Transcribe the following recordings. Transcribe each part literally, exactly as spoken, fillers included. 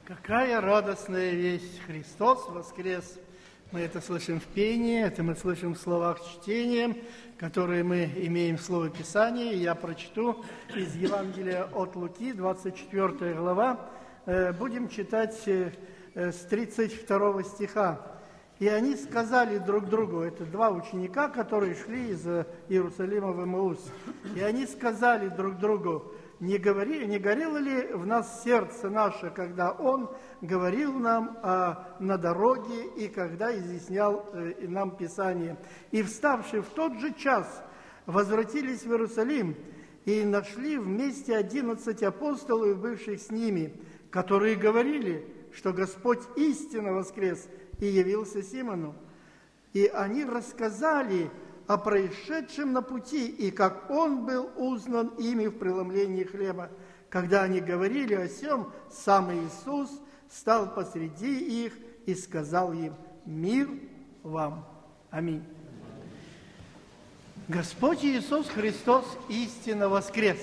Какая радостная весть! Христос воскрес! Мы это слышим в пении, это мы слышим в словах чтения, которые мы имеем в Слове Писания. Я прочту из Евангелия от Луки, двадцать четвёртая глава. Будем читать с тридцать второго стиха. «И они сказали друг другу», это два ученика, которые шли из Иерусалима в Эмаус, «и они сказали друг другу: не, говори, не горело ли в нас сердце наше, когда Он говорил нам а, на дороге и когда изъяснял э, нам Писание? И, вставши в тот же час, возвратились в Иерусалим и нашли вместе одиннадцать апостолов, бывших с ними, которые говорили, что Господь истинно воскрес и явился Симону. И они рассказали о происшедшем на пути, и как Он был узнан ими в преломлении хлеба. Когда они говорили о сем, сам Иисус стал посреди их и сказал им: мир вам. Аминь. Господь Иисус Христос истинно воскрес.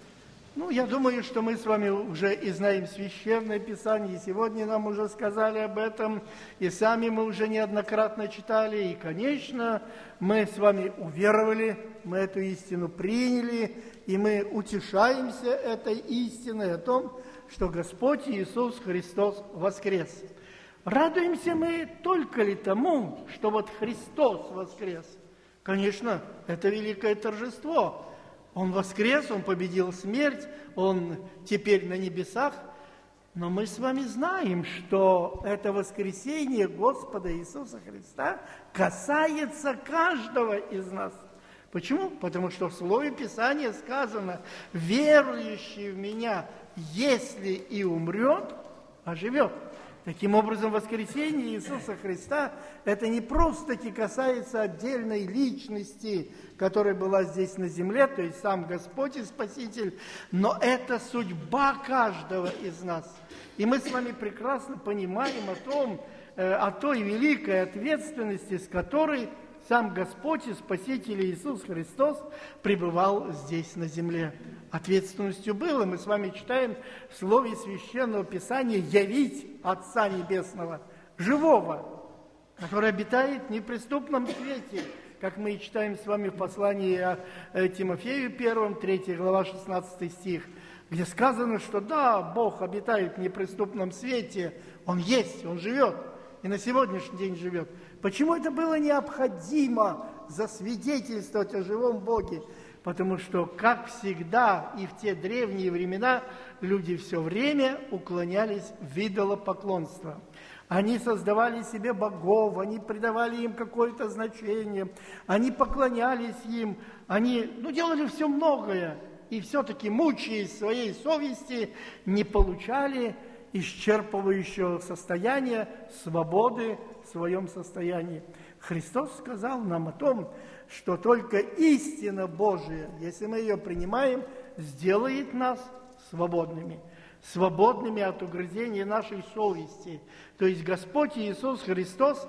Ну, я думаю, что мы с вами уже и знаем Священное Писание, и сегодня нам уже сказали об этом, и сами мы уже неоднократно читали, и, конечно, мы с вами уверовали, мы эту истину приняли, и мы утешаемся этой истиной о том, что Господь Иисус Христос воскрес. Радуемся мы только ли тому, что вот Христос воскрес? Конечно, это великое торжество. Он воскрес, Он победил смерть, Он теперь на небесах. Но мы с вами знаем, что это воскресение Господа Иисуса Христа касается каждого из нас. Почему? Потому что в Слове Писания сказано: верующий в Меня, если и умрет, оживет. Таким образом, воскресение Иисуса Христа – это не просто-таки касается отдельной личности, которая была здесь на земле, то есть сам Господь и Спаситель, но это судьба каждого из нас. И мы с вами прекрасно понимаем о том, о той великой ответственности, с которой сам Господь и Спаситель Иисус Христос пребывал здесь на земле. Ответственностью было, мы с вами читаем в Слове Священного Писания, явить Отца Небесного, живого, который обитает в неприступном свете, как мы и читаем с вами в послании Тимофею первом, третья глава, шестнадцатый стих, где сказано, что да, Бог обитает в неприступном свете, Он есть, Он живет, и на сегодняшний день живет. Почему это было необходимо засвидетельствовать о живом Боге? Потому что, как всегда и в те древние времена, люди все время уклонялись в идолопоклонство. Они создавали себе богов, они придавали им какое-то значение, они поклонялись им, они ну, делали все многое, и все-таки, мучаясь своей совести, не получали исчерпывающего состояния свободы в своем состоянии. Христос сказал нам о том, что только истина Божия, если мы ее принимаем, сделает нас свободными. Свободными от угрызения нашей совести. То есть Господь Иисус Христос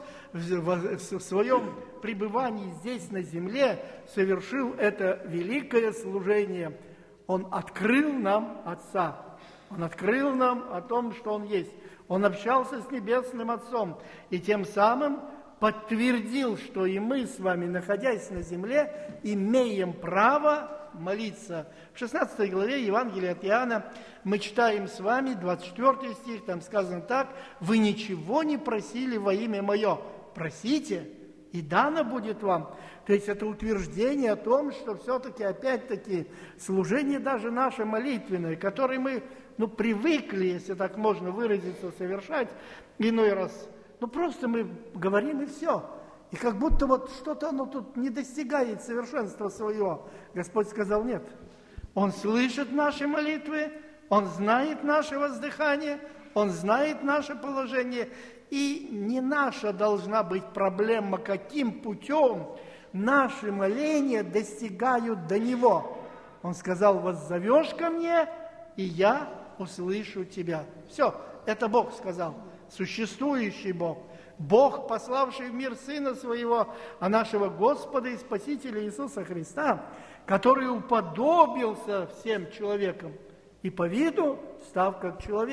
в своем пребывании здесь на земле совершил это великое служение. Он открыл нам Отца. Он открыл нам о том, что Он есть. Он общался с Небесным Отцом. И тем самым подтвердил, что и мы с вами, находясь на земле, имеем право молиться. В шестнадцатой главе Евангелия от Иоанна мы читаем с вами двадцать четвёртый стих, там сказано так: «Вы ничего не просили во имя Мое, просите, и дано будет вам». То есть это утверждение о том, что все-таки, опять-таки, служение даже наше молитвенное, которое мы ну, привыкли, если так можно выразиться, совершать иной раз, ну просто мы говорим и все. И как будто вот что-то оно тут не достигает совершенства своего. Господь сказал: нет. Он слышит наши молитвы, Он знает наше воздыхание, Он знает наше положение. И не наша должна быть проблема, каким путем наши моления достигают до Него. Он сказал: воззовешь ко мне, и я услышу тебя. Все, это Бог сказал, существующий Бог. Бог, пославший в мир Сына Своего, а нашего Господа и Спасителя Иисуса Христа, который уподобился всем человекам и по виду став как человек.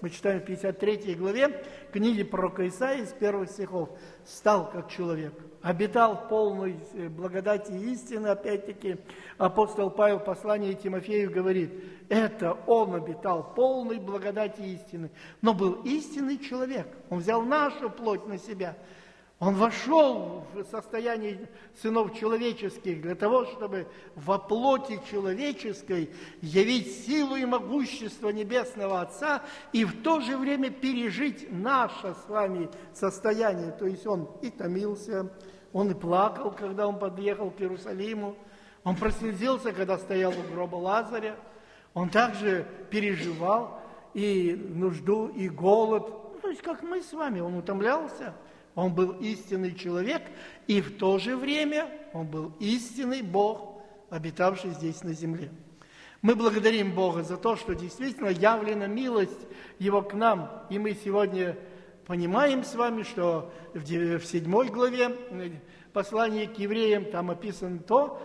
мы читаем в пятьдесят третьей главе книги пророка Исаии, с первых стихов, стал как человек, обитал в полной благодати и истины. Опять-таки апостол Павел в послании Тимофею говорит, это он обитал в полной благодати и истины, но был истинный человек, он взял нашу плоть на себя. Он вошел в состояние сынов человеческих для того, чтобы во плоти человеческой явить силу и могущество Небесного Отца и в то же время пережить наше с вами состояние. То есть он и томился, он и плакал, когда он подъехал к Иерусалиму, он прослезился, когда стоял у гроба Лазаря, он также переживал и нужду, и голод. То есть как мы с вами, он утомлялся. Он был истинный человек, и в то же время он был истинный Бог, обитавший здесь на земле. Мы благодарим Бога за то, что действительно явлена милость Его к нам, и мы сегодня понимаем с вами, что в седьмой главе послания к евреям там описано то,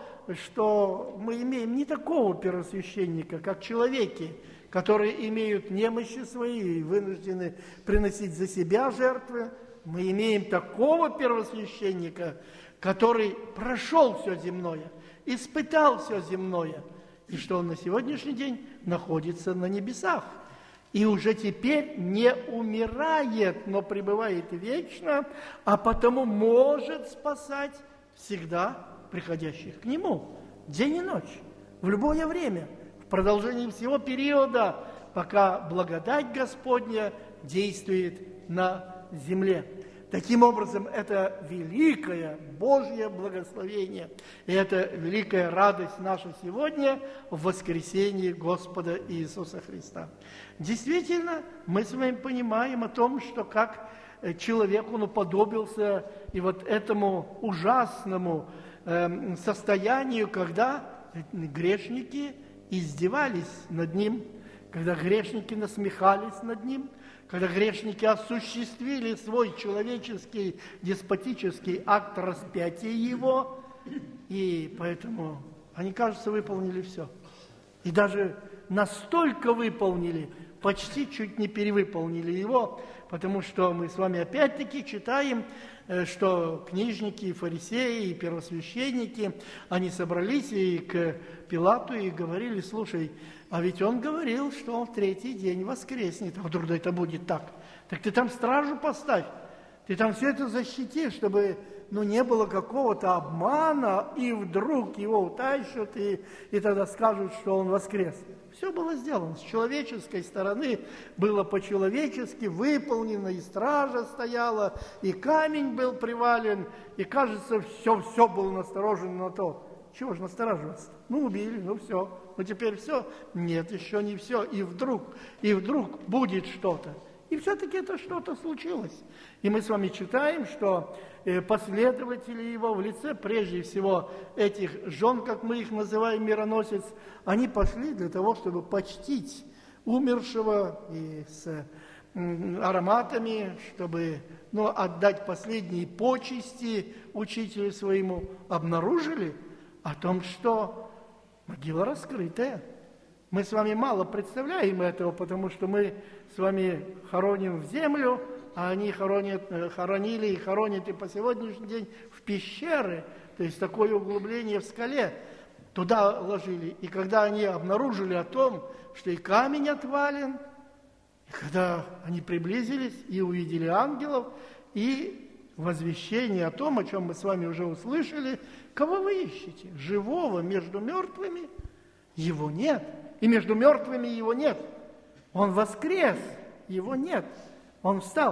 что мы имеем не такого первосвященника, как человеки, которые имеют немощи свои и вынуждены приносить за себя жертвы. Мы имеем такого первосвященника, который прошел все земное, испытал все земное, и что он на сегодняшний день находится на небесах. И уже теперь не умирает, но пребывает вечно, а потому может спасать всегда приходящих к нему, день и ночь, в любое время, в продолжении всего периода, пока благодать Господня действует на земле. Таким образом, это великое Божье благословение, и это великая радость наша сегодня в воскресении Господа Иисуса Христа. Действительно, мы с вами понимаем о том, что как человек, он уподобился и вот этому ужасному э, состоянию, когда грешники издевались над ним, когда грешники насмехались над ним, когда грешники осуществили свой человеческий деспотический акт распятия его, и поэтому они, кажется, выполнили все. И даже настолько выполнили, почти чуть не перевыполнили его, потому что мы с вами опять-таки читаем, что книжники, фарисеи и первосвященники, они собрались и к Пилату и говорили, слушай, а ведь он говорил, что он в третий день воскреснет. А вдруг это будет так? Так ты там стражу поставь, ты там все это защити, чтобы ну, не было какого-то обмана, и вдруг его утащат, и, и тогда скажут, что он воскрес. Все было сделано. С человеческой стороны было по-человечески выполнено, и стража стояла, и камень был привален, и, кажется, все, все было насторожено на то. Чего же настораживаться? Ну, убили, ну все. Ну, теперь все? Нет, еще не все. И вдруг, и вдруг будет что-то. И все-таки это что-то случилось. И мы с вами читаем, что последователи его в лице, прежде всего, этих жен, как мы их называем, мироносец, они пошли для того, чтобы почтить умершего и с ароматами, чтобы ну, отдать последние почести учителю своему, обнаружили о том, что могила раскрытая. Мы с вами мало представляем этого, потому что мы с вами хороним в землю, а они хоронят, хоронили и хоронят и по сегодняшний день в пещеры, то есть такое углубление в скале, туда ложили. И когда они обнаружили о том, что и камень отвален, и когда они приблизились и увидели ангелов, и возвещение о том, о чем мы с вами уже услышали, кого вы ищете? Живого между мертвыми? Его нет. И между мертвыми его нет. Он воскрес, его нет. Он встал.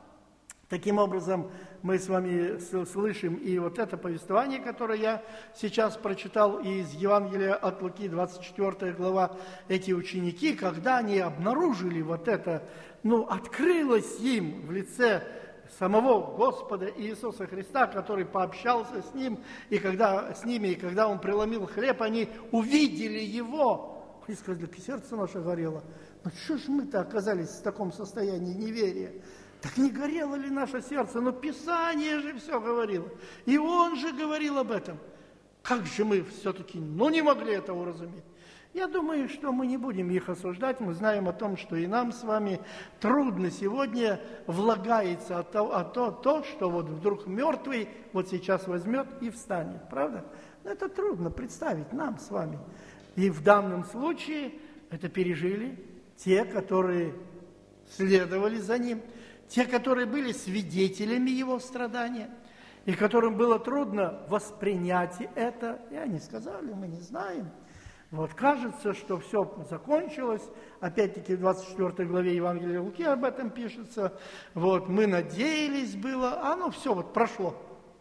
Таким образом, мы с вами слышим и вот это повествование, которое я сейчас прочитал из Евангелия от Луки, двадцать четвёртая глава, эти ученики, когда они обнаружили вот это, ну, открылось им в лице самого Господа Иисуса Христа, который пообщался с ним, и когда с ними, и когда он преломил хлеб, они увидели его. И сказали, сердце наше горело. Ну что ж мы-то оказались в таком состоянии неверия? Так не горело ли наше сердце? Но Писание же все говорило. И Он же говорил об этом. Как же мы все-таки, ну, не могли это уразуметь? Я думаю, что мы не будем их осуждать. Мы знаем о том, что и нам с вами трудно сегодня влагается о то, о то, то что вот вдруг мертвый вот сейчас возьмет и встанет. Правда? Но это трудно представить нам с вами. И в данном случае это пережили те, которые следовали за ним, те, которые были свидетелями его страдания, и которым было трудно воспринять это. И они сказали: мы не знаем. Вот кажется, что все закончилось. Опять-таки в двадцать четвёртой главе Евангелия Луки об этом пишется. Вот, мы надеялись было, а оно все вот прошло.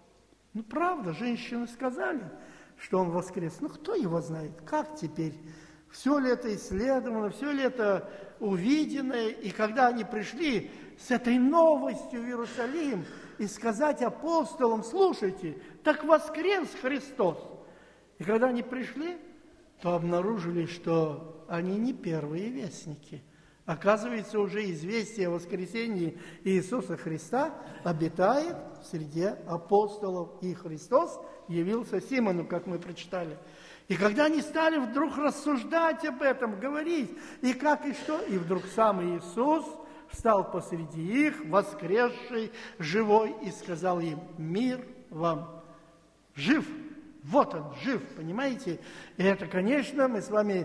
Ну, правда, женщины сказали, что он воскрес. Ну, кто его знает? Как теперь? Все ли это исследовано, все ли это увиденное? И когда они пришли с этой новостью в Иерусалим и сказать апостолам: слушайте, так воскрес Христос. И когда они пришли, то обнаружили, что они не первые вестники. Оказывается, уже известие о воскресении Иисуса Христа обитает в среде апостолов, и Христос явился Симону, как мы прочитали. И когда они стали вдруг рассуждать об этом, говорить, и как, и что, и вдруг сам Иисус встал посреди их, воскресший, живой, и сказал им: мир вам, жив. Вот он, жив, понимаете? И это, конечно, мы с вами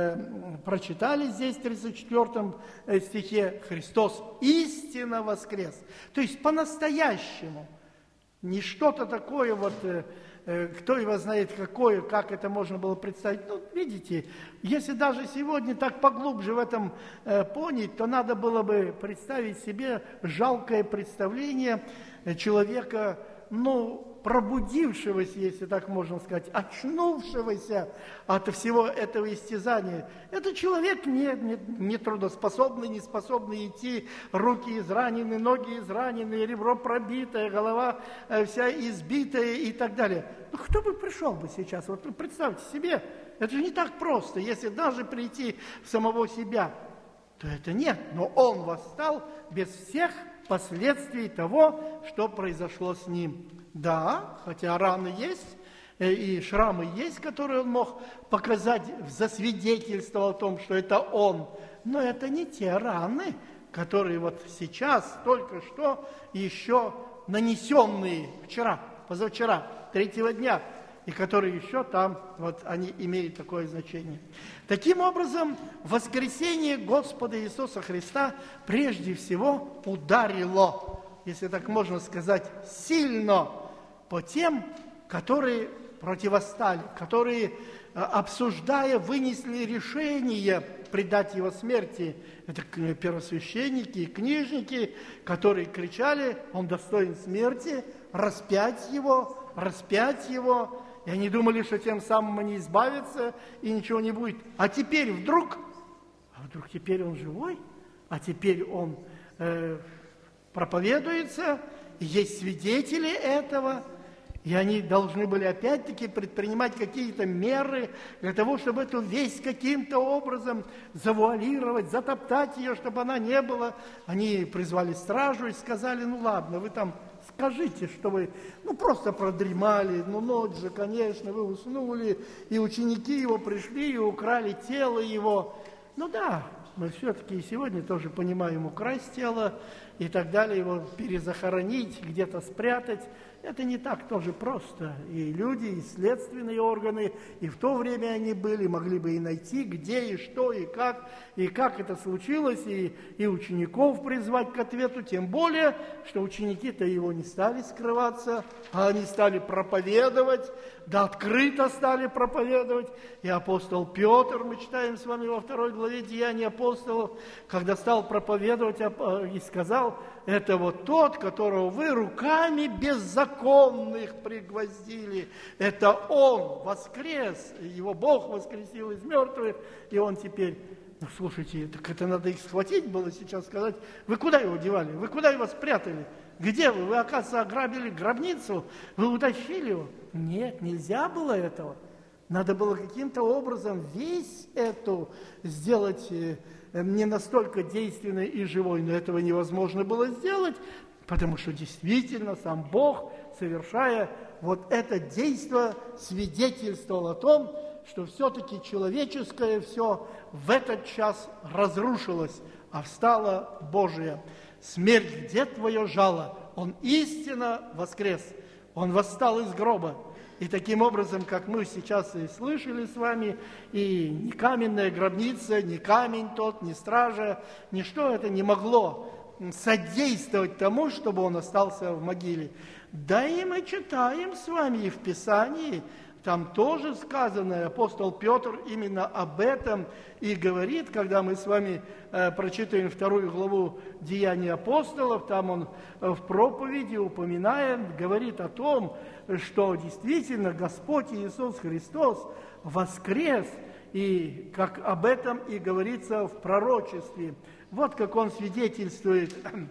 э, прочитали здесь в тридцать четвёртом стихе: Христос истинно воскрес. То есть по-настоящему. Не что-то такое вот, э, э, кто его знает какое, как это можно было представить. Ну, видите, если даже сегодня так поглубже в этом э, понять, то надо было бы представить себе жалкое представление человека, ну, пробудившегося, если так можно сказать, очнувшегося от всего этого истязания. Это человек не, не, не трудоспособный, не способный идти, руки изранены, ноги изранены, ребро пробитое, голова э, вся избитая и так далее. Ну, кто бы пришел бы сейчас? Вот представьте себе, это же не так просто. Если даже прийти в самого себя, то это нет. Но он восстал без всех последствий того, что произошло с ним. Да, хотя раны есть, и шрамы есть, которые он мог показать, засвидетельствовал о том, что это он. Но это не те раны, которые вот сейчас, только что, еще нанесенные вчера, позавчера, третьего дня, и которые еще там, вот они имеют такое значение. Таким образом, воскресение Господа Иисуса Христа прежде всего ударило, если так можно сказать, сильно по тем, которые противостали, которые, обсуждая, вынесли решение предать его смерти. Это первосвященники и книжники, которые кричали: он достоин смерти, распять его, распять его. И они думали, что тем самым они избавятся, и ничего не будет. А теперь вдруг, а вдруг теперь он живой, а теперь он э, проповедуется, и есть свидетели этого. И они должны были опять-таки предпринимать какие-то меры для того, чтобы эту весть каким-то образом завуалировать, затоптать ее, чтобы она не была. Они призвали стражу и сказали: ну ладно, вы там скажите, что вы ну просто продремали, ну ночь же, конечно, вы уснули, и ученики его пришли и украли тело его. Ну да, мы все-таки и сегодня тоже понимаем, украсть тело и так далее, его перезахоронить, где-то спрятать. Это не так тоже просто. И люди, и следственные органы, и в то время они были, могли бы и найти, где, и что, и как, и как это случилось, и, и учеников призвать к ответу, тем более, что ученики-то его не стали скрываться, а они стали проповедовать, да открыто стали проповедовать. И апостол Петр, мы читаем с вами во второй главе Деяний апостолов, когда стал проповедовать и сказал: это вот тот, которого вы руками беззаконных пригвоздили. Это он воскрес, его Бог воскресил из мертвых, и он теперь... Ну, слушайте, так это надо их схватить было сейчас, сказать: вы куда его девали, вы куда его спрятали? Где вы? Вы, оказывается, ограбили гробницу, вы утащили его? Нет, нельзя было этого. Надо было каким-то образом весь эту сделать не настолько действенной и живой, но этого невозможно было сделать, потому что действительно сам Бог, совершая вот это действие, свидетельствовал о том, что все-таки человеческое все в этот час разрушилось, а встала Божия. Смерть, где твое жало? Он истинно воскрес. Он восстал из гроба. И таким образом, как мы сейчас и слышали с вами, и ни каменная гробница, ни камень тот, ни стража, ничто это не могло содействовать тому, чтобы он остался в могиле. Да и мы читаем с вами и в Писании, там тоже сказано, апостол Петр именно об этом и говорит, когда мы с вами э, прочитаем вторую главу Деяний апостолов, там он э, в проповеди упоминает, говорит о том, что действительно Господь Иисус Христос воскрес, и как об этом и говорится в пророчестве. Вот как он свидетельствует,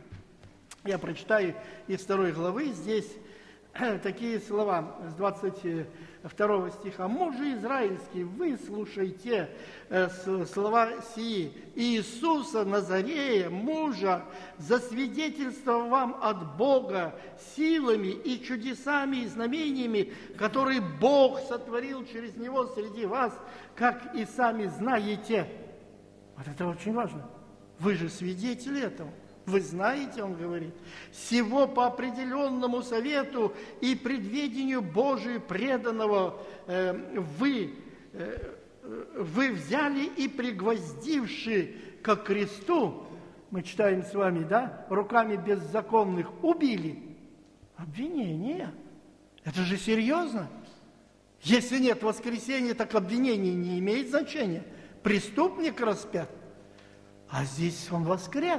я прочитаю из второй главы, здесь такие слова с двадцать второго стиха. «Мужи израильские, выслушайте э, слова сии. Иисуса Назарея, мужа, засвидетельствовал вам от Бога силами и чудесами и знамениями, которые Бог сотворил через Него среди вас, как и сами знаете». Вот это очень важно. Вы же свидетели этого. Вы знаете, он говорит, «сего по определенному совету и предведению Божию преданного э, вы, э, вы взяли и пригвоздивши ко кресту», мы читаем с вами, да, «руками беззаконных убили». Обвинение. Это же серьезно. Если нет воскресения, так обвинение не имеет значения. Преступник распят. А здесь он воскрес.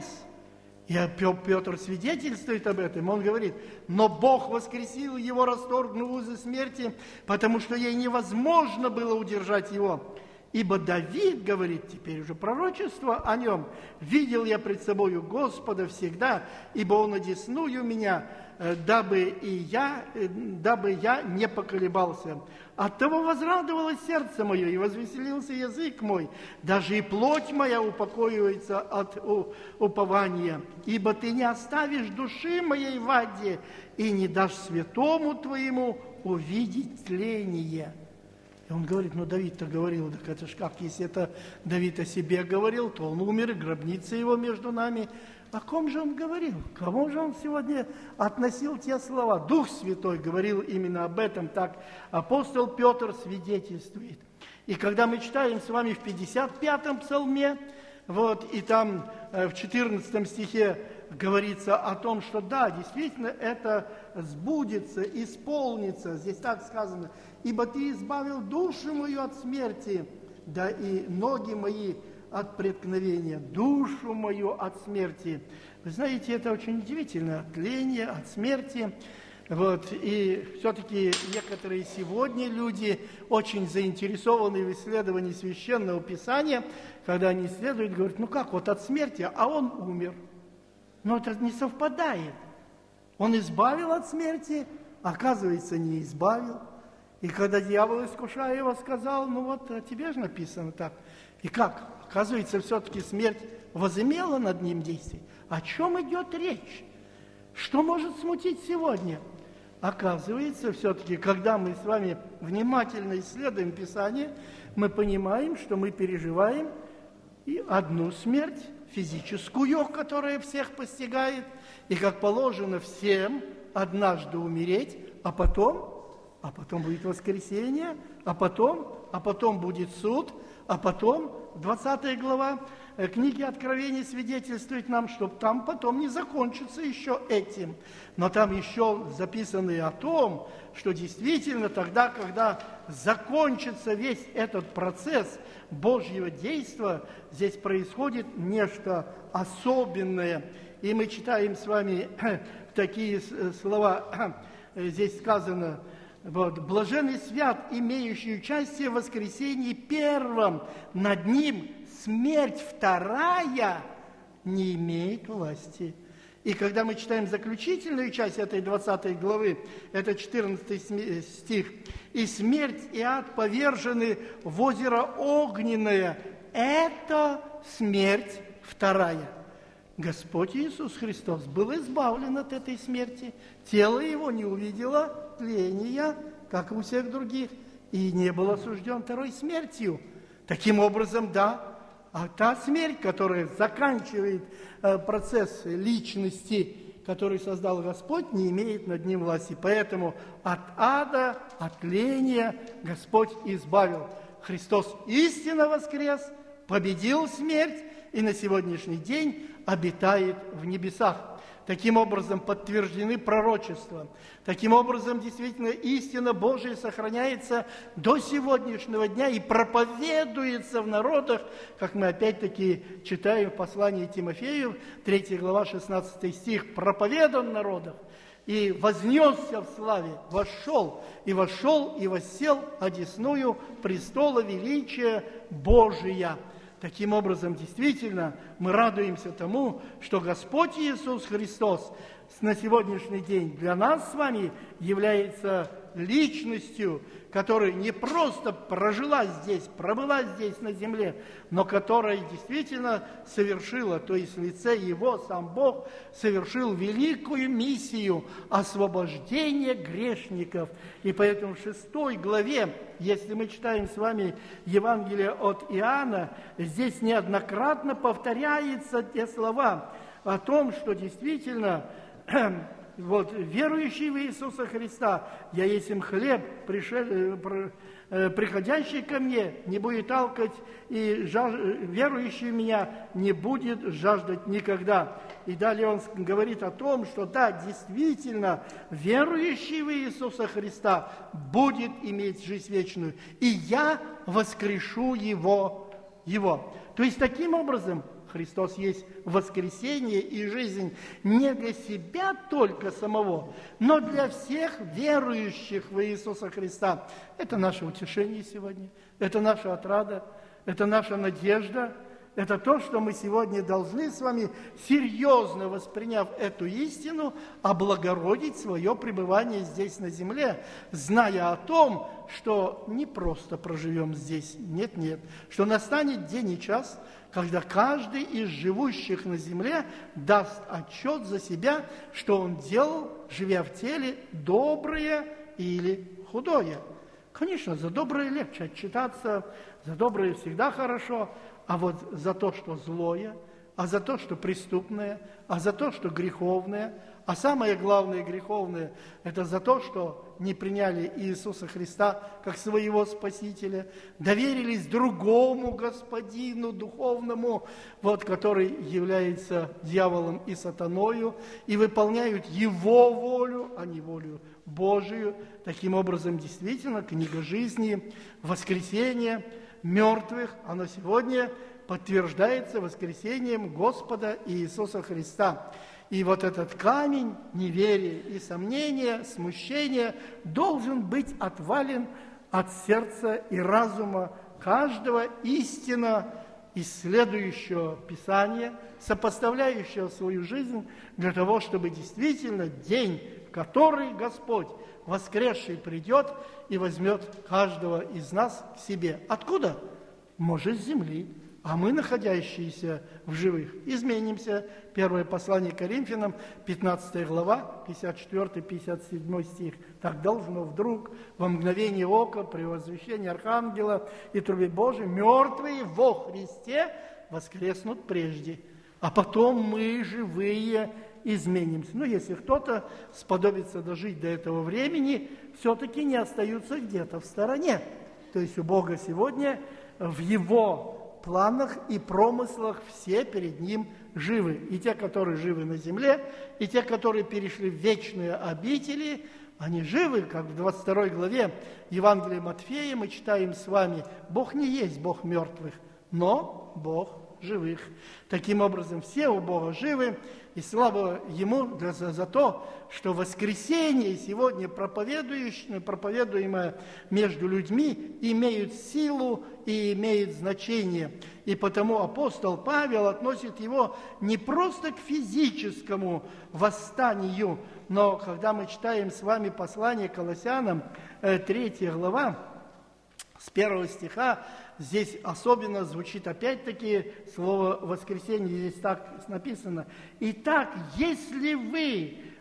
И Петр свидетельствует об этом. Он говорит, но Бог воскресил его, расторгнув узы смерти, потому что ей невозможно было удержать его. Ибо Давид, говорит теперь уже пророчество о нем, видел я пред собою Господа всегда, ибо он одесную меня, дабы и я, дабы я не поколебался. Оттого возрадовалось сердце мое, и возвеселился язык мой, даже и плоть моя упокоивается от упования. Ибо ты не оставишь души моей в аде, и не дашь святому твоему увидеть тление. И он говорит, ну Давид-то говорил, так это ж как, если это Давид о себе говорил, то он умер, и гробница его между нами. О ком же он говорил? К кому же он сегодня относил те слова? Дух Святой говорил именно об этом, так апостол Петр свидетельствует. И когда мы читаем с вами в пятьдесят пятом псалме, вот, и там в четырнадцатом стихе говорится о том, что да, действительно это сбудется, исполнится. Здесь так сказано, «Ибо ты избавил душу мою от смерти, да и ноги мои от преткновения, душу мою от смерти». Вы знаете, это очень удивительно, от тления, от смерти. Вот, и все-таки некоторые сегодня люди очень заинтересованы в исследовании Священного Писания, когда они исследуют, говорят, ну как, вот от смерти, а он умер. Но это не совпадает. Он избавил от смерти, оказывается, не избавил. И когда дьявол, искушая его, сказал, ну вот, а тебе же написано так. И как? Оказывается, все-таки смерть возымела над ним действие. О чем идет речь? Что может смутить сегодня? Оказывается, все-таки, когда мы с вами внимательно исследуем Писание, мы понимаем, что мы переживаем и одну смерть, физическую, которая всех постигает, и, как положено всем, однажды умереть, а потом, а потом будет воскресение, а потом, а потом будет суд, а потом, двадцатая глава книги Откровения свидетельствует нам, что там потом не закончится еще этим. Но там еще записано о том, что действительно тогда, когда закончится весь этот процесс Божьего действия, здесь происходит нечто особенное. И мы читаем с вами такие слова, здесь сказано, вот, «Блаженный свят, имеющий участие в воскресении первом, над ним смерть вторая не имеет власти». И когда мы читаем заключительную часть этой двадцатой главы, это четырнадцатый стих, «И смерть и ад повержены в озеро огненное». Это смерть вторая. Господь Иисус Христос был избавлен от этой смерти. Тело его не увидело тления, как и у всех других. и не был осужден второй смертью. Таким образом, да, а та смерть, которая заканчивает э, процесс личности, который создал Господь, не имеет над ним власти. Поэтому от ада, от тления Господь избавил. Христос истинно воскрес, победил смерть и на сегодняшний день обитает в небесах. Таким образом подтверждены пророчества. Таким образом, действительно, истина Божия сохраняется до сегодняшнего дня и проповедуется в народах, как мы опять-таки читаем в послании Тимофею, третья глава, шестнадцатый стих, «Проповедан в народах, и вознесся в славе, вошел, и вошел, и воссел одесную престола величия Божия». Таким образом, действительно, мы радуемся тому, что Господь Иисус Христос на сегодняшний день для нас с вами является личностью, которая не просто прожила здесь, пробыла здесь на земле, но которая действительно совершила, то есть в лице Его сам Бог совершил великую миссию освобождения грешников. И поэтому в шестой главе, если мы читаем с вами Евангелие от Иоанна, здесь неоднократно повторяются те слова о том, что действительно вот, верующий в Иисуса Христа, я есть им хлеб, пришел, приходящий ко мне, не будет алкать, и жаж... верующий в меня не будет жаждать никогда. И далее он говорит о том, что да, действительно, верующий в Иисуса Христа будет иметь жизнь вечную, и я воскрешу его. его. То есть, таким образом, Христос есть воскресение и жизнь не для себя только самого, но для всех верующих в Иисуса Христа. Это наше утешение сегодня, это наша отрада, это наша надежда, это то, что мы сегодня должны с вами, серьезно восприняв эту истину, облагородить свое пребывание здесь на земле, зная о том, что не просто проживем здесь, нет-нет, что настанет день и час, когда каждый из живущих на земле даст отчет за себя, что он делал, живя в теле, доброе или худое. Конечно, за доброе легче отчитаться, за доброе всегда хорошо, а вот за то, что злое, а за то, что преступное, а за то, что греховное, а самое главное греховное, это за то, что не приняли Иисуса Христа как своего Спасителя, доверились другому господину духовному, вот, который является дьяволом и сатаною, и выполняют его волю, а не волю Божию. Таким образом, действительно, книга жизни, воскресение мертвых, оно сегодня подтверждается воскресением Господа Иисуса Христа. И вот этот камень неверия и сомнения, смущения должен быть отвален от сердца и разума каждого истинно исследующего Писание, сопоставляющего свою жизнь для того, чтобы действительно день, в который Господь воскресший придет и возьмет каждого из нас к себе. Откуда? Может, с земли. А мы, находящиеся в живых, изменимся. Первое послание к Коринфянам, пятнадцатая глава, пятьдесят четвёртый — пятьдесят седьмой стих. Так должно вдруг, во мгновение ока, при возвещении Архангела и трубе Божией, мертвые во Христе воскреснут прежде, а потом мы, живые, изменимся. Но если кто-то сподобится дожить до этого времени, все-таки не остаются где-то в стороне. То есть у Бога сегодня в Его планах и промыслах все перед Ним живы. И те, которые живы на земле, и те, которые перешли в вечные обители, они живы, как в двадцать второй главе Евангелия Матфея мы читаем с вами: Бог не есть Бог мертвых, но Бог живых. Таким образом, все у Бога живы, и слава Ему за, за то, что воскресение сегодня проповедуемое между людьми имеет силу и имеет значение. И потому апостол Павел относит его не просто к физическому восстанию, но когда мы читаем с вами послание Колоссянам, третья глава, с первого стиха, здесь особенно звучит опять-таки слово «воскресенье». Здесь так написано: «Итак, если вы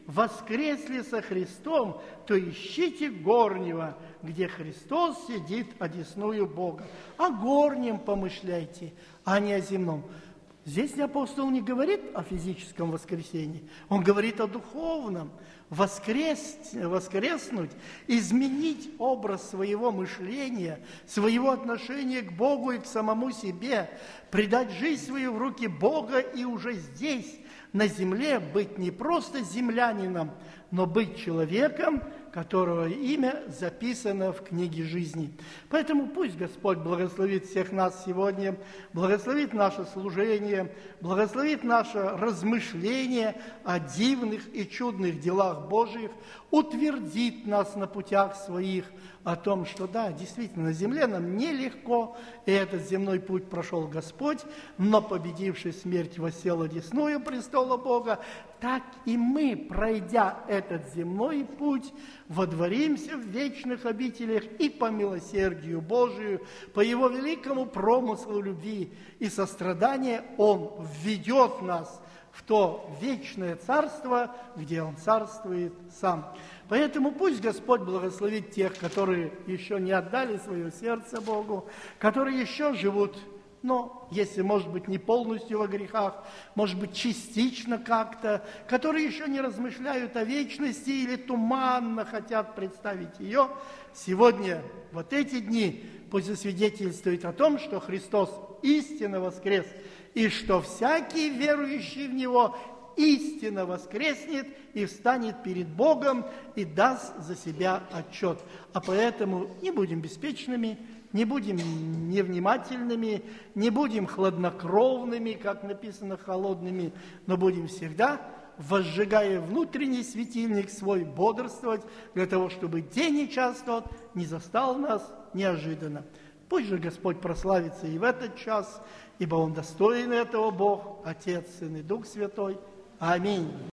воскресли со Христом, то ищите горнего, где Христос сидит одесную Бога. О горнем помышляйте, а не о земном. Здесь апостол не говорит о физическом воскресении, он говорит о духовном. Воскрес, воскреснуть, изменить образ своего мышления, своего отношения к Богу и к самому себе, придать жизнь свою в руки Бога и уже здесь, на земле, быть не просто землянином, но быть человеком, которого имя записано в книге жизни. Поэтому пусть Господь благословит всех нас сегодня, благословит наше служение, благословит наше размышление о дивных и чудных делах Божьих, утвердит нас на путях своих, о том, что да, действительно, на земле нам нелегко, и этот земной путь прошел Господь, но победивший смерть воссел одесную престола Бога, так и мы, пройдя этот земной путь, водворимся в вечных обителях и по милосердию Божию, по Его великому промыслу любви и сострадания Он введет нас в то вечное царство, где Он царствует сам. Поэтому пусть Господь благословит тех, которые еще не отдали свое сердце Богу, которые еще живут, но, если, может быть, не полностью во грехах, может быть, частично как-то, которые еще не размышляют о вечности или туманно хотят представить ее, сегодня, вот эти дни, пусть засвидетельствует о том, что Христос истинно воскрес, и что всякий верующий в Него истинно воскреснет и встанет перед Богом и даст за себя отчет. А поэтому не будем беспечными, не будем невнимательными, не будем хладнокровными, как написано, холодными, но будем всегда, возжигая внутренний светильник свой, бодрствовать, для того, чтобы день и час тот не застал нас неожиданно. Пусть же Господь прославится и в этот час, ибо Он достоин этого Бог, Отец, Сын и Дух Святой. Аминь.